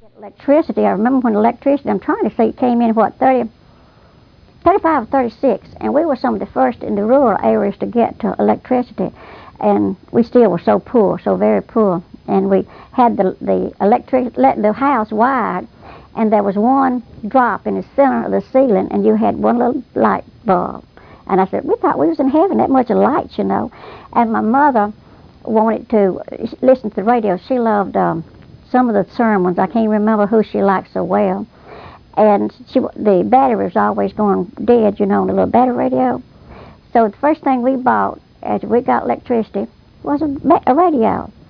Electricity, I remember when electricity, I'm trying to say it came in, what, 35 or 36, and we were some of the first in the rural areas to get to electricity, and we still were so poor, so very poor, and we had the house wired, and there was one drop in the center of the ceiling, and you had one little light bulb, and I said, we thought we was in heaven, that much light, you know, and my mother wanted to listen to the radio. She loved some of the sermons. I can't remember who she liked so well. And the battery was always going dead, you know, on the little battery radio. So the first thing we bought after we got electricity was a radio.